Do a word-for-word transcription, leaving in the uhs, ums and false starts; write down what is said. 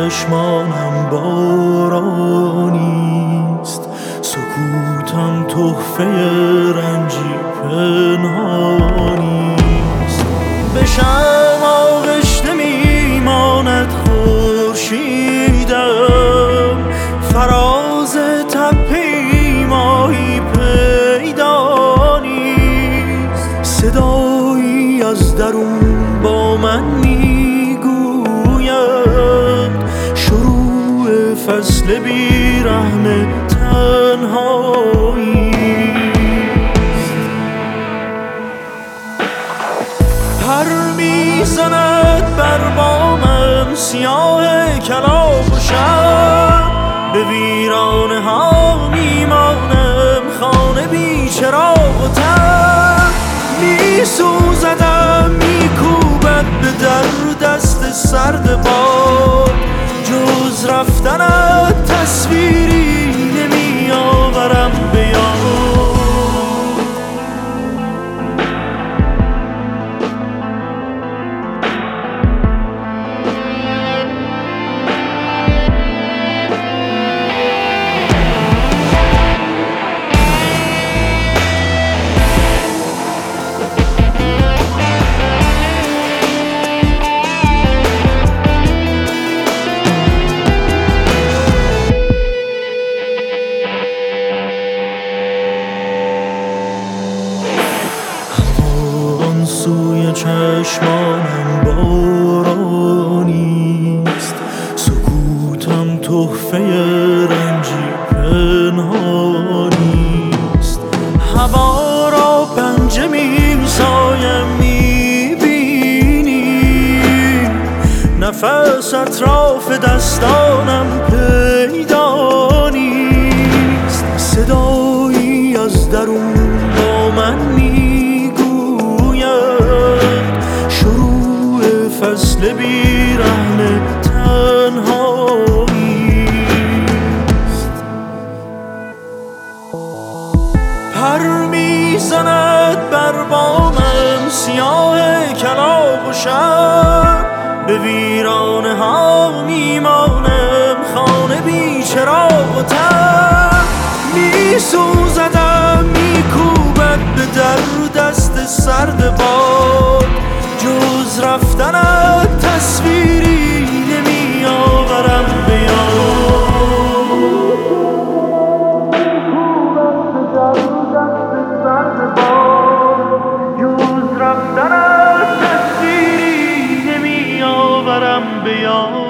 چشمانم بارانیست، سکوتم تحفه رنجی پنهانیست. بشم آغشته میماند خورشیدم، فراز تپه‌ای ماهی پیدا نیست. صدایی از درون با من میگوید شروع فصل بیرحم تنهایی. پر میزند بر بامم سیاه کلاغ و شب، به ویرانه ها میمانم خانه بی چراغ و تب. میسوزدم میکوبد به در دست سرد باد، جز رفتنت تصویری نمیآورم به یاد. سوی چشمانم بارانیست، سکوتم تحفه رنجی پنهانیست. هوا را پنجه میسایم میبینی، نفس اطراف دستانم پیدا نیست. صدایی از درون با من فصل بیرحم تنهاییست. پر میزند بر بامم سیاه کلاغ و شب، به ویرانه ها میمانم خانه بی چراغ و تب. میسوزدم میکوبد به در دست سرد باد، جز رفتنت تصویری نمیآورم به یاد. جز رفتنت تصویری نمیآورم به یاد.